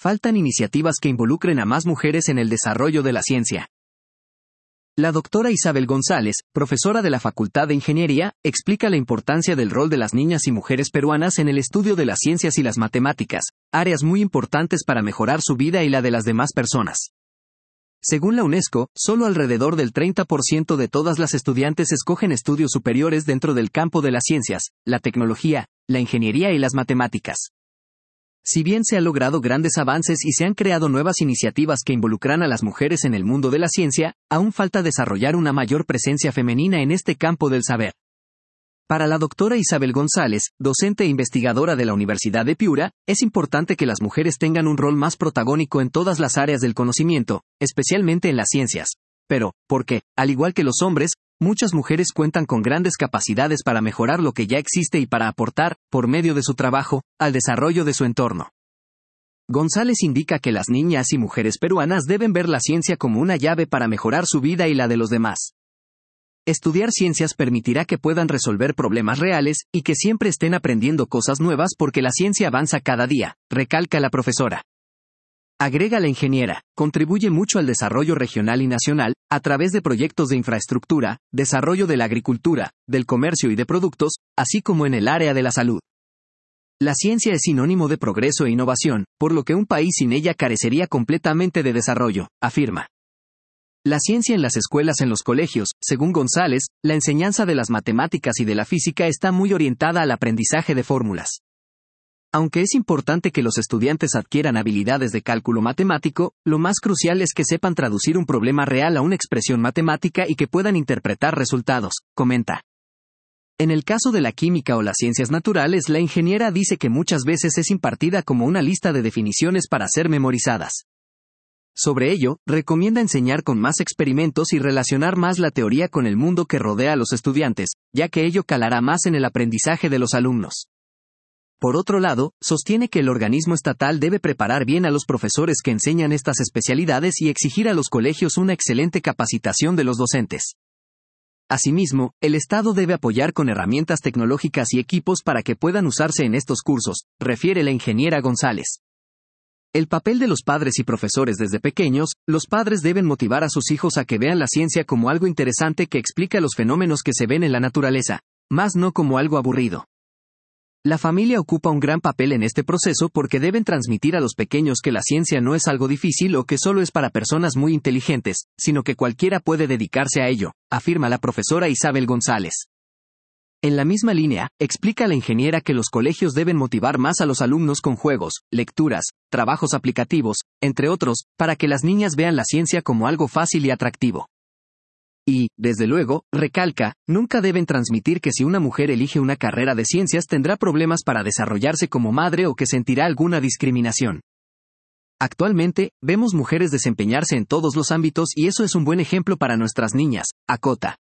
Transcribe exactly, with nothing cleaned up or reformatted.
faltan iniciativas que involucren a más mujeres en el desarrollo de la ciencia. La doctora Isabel González, profesora de la Facultad de Ingeniería, explica la importancia del rol de las niñas y mujeres peruanas en el estudio de las ciencias y las matemáticas, áreas muy importantes para mejorar su vida y la de las demás personas. Según la UNESCO, solo alrededor del treinta por ciento de todas las estudiantes escogen estudios superiores dentro del campo de las ciencias, la tecnología, la ingeniería y las matemáticas. Si bien se han logrado grandes avances y se han creado nuevas iniciativas que involucran a las mujeres en el mundo de la ciencia, aún falta desarrollar una mayor presencia femenina en este campo del saber. Para la doctora Isabel González, docente e investigadora de la Universidad de Piura, es importante que las mujeres tengan un rol más protagónico en todas las áreas del conocimiento, especialmente en las ciencias. Pero, porque, al igual que los hombres, muchas mujeres cuentan con grandes capacidades para mejorar lo que ya existe y para aportar, por medio de su trabajo, al desarrollo de su entorno. González indica que las niñas y mujeres peruanas deben ver la ciencia como una llave para mejorar su vida y la de los demás. Estudiar ciencias permitirá que puedan resolver problemas reales y que siempre estén aprendiendo cosas nuevas porque la ciencia avanza cada día, recalca la profesora. Agrega la ingeniera, contribuye mucho al desarrollo regional y nacional, a través de proyectos de infraestructura, desarrollo de la agricultura, del comercio y de productos, así como en el área de la salud. La ciencia es sinónimo de progreso e innovación, por lo que un país sin ella carecería completamente de desarrollo, afirma. La ciencia en las escuelas en los colegios, según González, la enseñanza de las matemáticas y de la física está muy orientada al aprendizaje de fórmulas. Aunque es importante que los estudiantes adquieran habilidades de cálculo matemático, lo más crucial es que sepan traducir un problema real a una expresión matemática y que puedan interpretar resultados, comenta. En el caso de la química o las ciencias naturales, la ingeniera dice que muchas veces es impartida como una lista de definiciones para ser memorizadas. Sobre ello, recomienda enseñar con más experimentos y relacionar más la teoría con el mundo que rodea a los estudiantes, ya que ello calará más en el aprendizaje de los alumnos. Por otro lado, sostiene que el organismo estatal debe preparar bien a los profesores que enseñan estas especialidades y exigir a los colegios una excelente capacitación de los docentes. Asimismo, el Estado debe apoyar con herramientas tecnológicas y equipos para que puedan usarse en estos cursos, refiere la ingeniera González. El papel de los padres y profesores desde pequeños, los padres deben motivar a sus hijos a que vean la ciencia como algo interesante que explica los fenómenos que se ven en la naturaleza, más no como algo aburrido. La familia ocupa un gran papel en este proceso porque deben transmitir a los pequeños que la ciencia no es algo difícil o que solo es para personas muy inteligentes, sino que cualquiera puede dedicarse a ello, afirma la profesora Isabel González. En la misma línea, explica la ingeniera que los colegios deben motivar más a los alumnos con juegos, lecturas, trabajos aplicativos, entre otros, para que las niñas vean la ciencia como algo fácil y atractivo. Y, desde luego, recalca, nunca deben transmitir que si una mujer elige una carrera de ciencias tendrá problemas para desarrollarse como madre o que sentirá alguna discriminación. Actualmente, vemos mujeres desempeñarse en todos los ámbitos y eso es un buen ejemplo para nuestras niñas, acota.